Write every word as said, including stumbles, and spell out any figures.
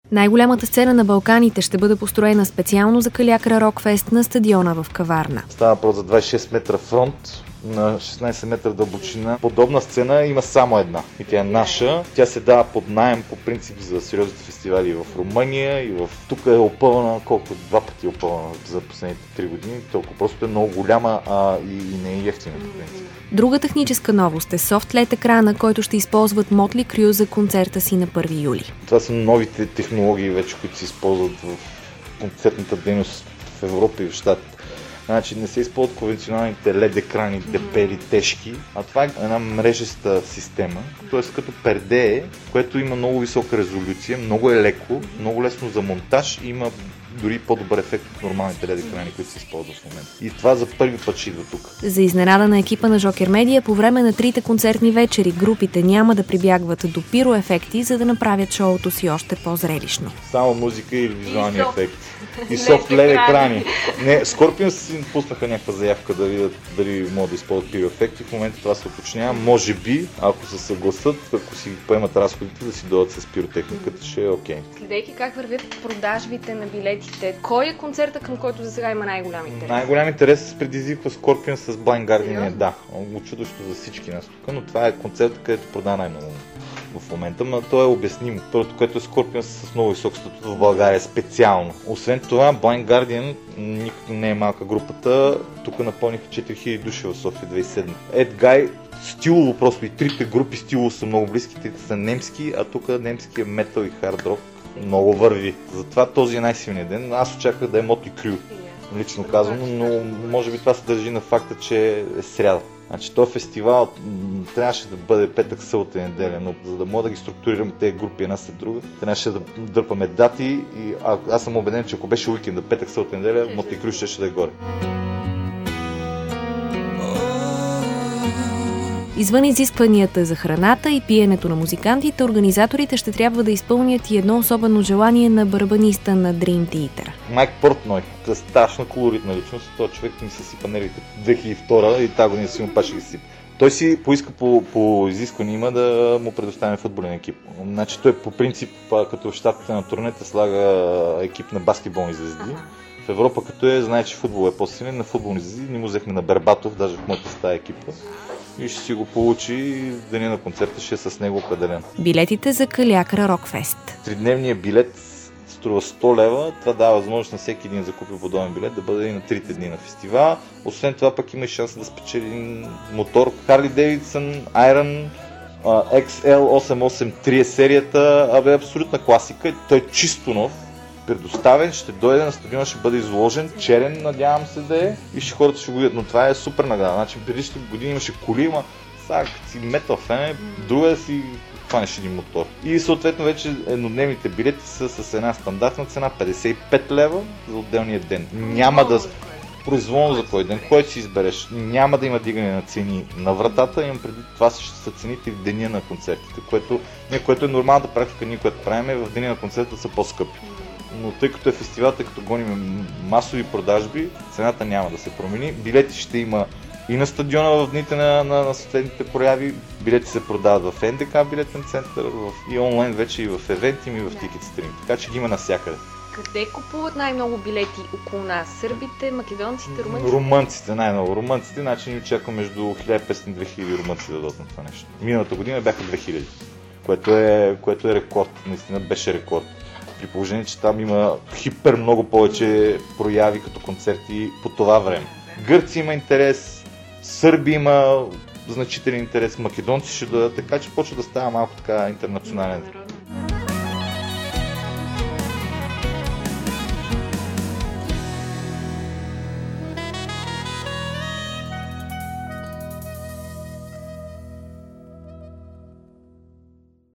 Най-голямата сцена на Балканите ще бъде построена специално за Калиакра Рокфест на стадиона в Каварна. Става въпрос за двадесет и шест метра фронт, на шестнадесет метра дълбочина. Подобна сцена има само една и тя е наша. Тя се дава под наем по принцип за сериозните фестивали в Румъния и в... Тук е опълна, колко два пъти е опълна за последните три години. Толкова просто е много голяма, а и, и не е ефтина по принцип. Друга техническа новост е софт-лед екрана, който ще използват Motley Crue за концерта си на първи юли. Това са новите технологии вече, които се използват в концертната дейност в Европа и в Щатите. Значи не се използват конвенционалните лед екрани, дебели, тежки, а това е една мрежеста система, т.е. като перде, което има много висока резолюция, много е леко, много лесно за монтаж и има дори по-добър ефект от нормалните лед екрани, които се използват в момента. И това за първи път ще идва тук. За изненада на екипа на Жокер Медия, по време на трите концертни вечери групите няма да прибягват до пироефекти, за да направят шоуто си още по-зрелищно. Само музика или визуални и ефекти. И софт лед екрани. Не, Scorpions си пуснаха някаква заявка да видят дали могат да използват пироефекти. В момента това се уточнява. Може би, ако се съгласат, ако си поемат разходите да си дойдат с пиротехниката, ще е окей. Okay. Следейки как вървят продажбите на билетите, кой е концерта, към който за сега има най-голям интерес? Най-голям интерес предизвиква Scorpions с Blind Guardian. Да, учудващо за всички нас тук, но това е концерт, където продава най-много в момента, но то е обяснимо. Първото, което е Scorpions с много висок статут в България специално. Освен това, Blind Guardian никак не е малка групата. Тук напълниха четири хиляди души в София две хиляди и седма. Ед Гай, стилово просто и трите групи стилово са много близки, трите са немски, а тук немски е метал и хард рок. Много върви. Затова този е най-силният ден. Аз очаквах да е Motley Crue, лично казано, но може би това се държи на факта, че е сряда. Значи този фестивал трябваше да бъде петък, събота и неделя, но за да мога да ги структурираме тези групи една след друга, трябваше да дърпаме дати и а, аз съм убеден, че ако беше уикенда, петък, събота и неделя, Motley Crue ще да е горе. Извън изискванията за храната и пиенето на музикантите, организаторите ще трябва да изпълнят и едно особено желание на барабаниста на Dream Theater. Майк Портной е страшна колоритна личност, този човек ми се сипа нервите две хиляди и втора и тази година си му пак ще ги сипа. Той си поиска по, по изискване има да му предоставим футболен екип. Значи той по принцип, като в щатите на турнета, слага екип на баскетболни звезди. В Европа като е, знае, че футбол е по-силен, на футболни звезди, не му взехме на Бербатов, даже в моята стая екипа. И ще си го получи и деня на концерта ще е с него определен. Билетите за Калиакра Рокфест. Тридневният билет струва сто лева. Това дава възможност на всеки един закупил подобен билет да бъде и на трите дни на фестивала. Освен това пък има и шанс да спечели един мотор. Harley Davidson Iron Икс Ел осемстотин осемдесет и три е серията. Абе, абсолютна класика. Той е чисто нов. Предоставен, ще дойде на стадиона, ще бъде изложен, черен, надявам се да е, и ще хората ще го видят, но това е супер награда. Значи предишните години имаше коли, има сега си метал фен, друга да си хванеш един мотор. И съответно вече еднодневните билети са с една стандартна цена петдесет и пет лева за отделния ден. Няма да произволно за кой ден, който си избереш. Няма да има дигане на цени на вратата, имам преди това ще са цените в деня на концертите, което, което е нормалната практика, ние което правим, в деня на концерта са по-скъпи. Но тъй като е фестивал, тъй като гоним масови продажби, цената няма да се промени. Билети ще има и на стадиона в дните на, на, на съответните прояви. Билети се продават в Ен Де Ка билетен център, в, и онлайн вече и в Eventim и в Ticketstream. Така че ги има навсякъде. Къде купуват най-много билети около нас? Сърбите, македонците, румънците? Румънците най-много. Румънците, значи ни очаква между хиляда и петстотин до две хиляди румънци да дадат на това нещо. Миналата година бяха две хиляди, което е, което е рекорд. Наистина беше рекорд. При положение, че там има хипер много повече прояви като концерти по това време. Гърци има интерес, Сърби има значителен интерес, македонци ще дадат, така че почва да става малко така интернационален